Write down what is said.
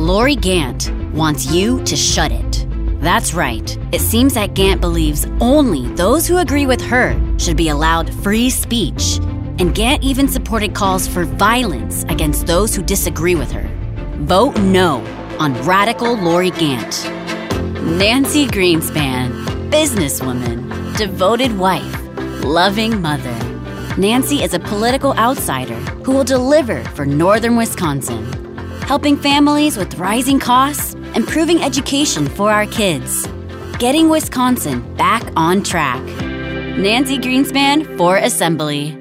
Lori Gant wants you to shut it. That's right. It seems that Gant believes only those who agree with her should be allowed free speech. And Gant even supported calls for violence against those who disagree with her. Vote no on radical Lori Gant. Nancy Greenspan, businesswoman, devoted wife, loving mother. Nancy is a political outsider who will deliver for northern Wisconsin, helping families with rising costs, improving education for our kids, getting Wisconsin back on track. Nancy Greenspan for Assembly.